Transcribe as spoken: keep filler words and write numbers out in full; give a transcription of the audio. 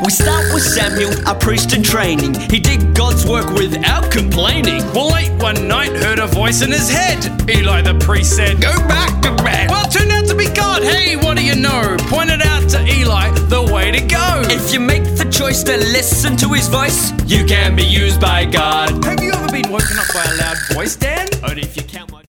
We start with Samuel, a priest in training. He did God's work without complaining. Well, late one night, heard a voice in his head. Eli the priest said, "Go back to bed." Well, it turned out to be God. Hey, what do you know? Pointed out to Eli the way to go. If you make the choice to listen to his voice, you can be used by God. Have you ever been woken up by a loud voice, Dan? Only if you count my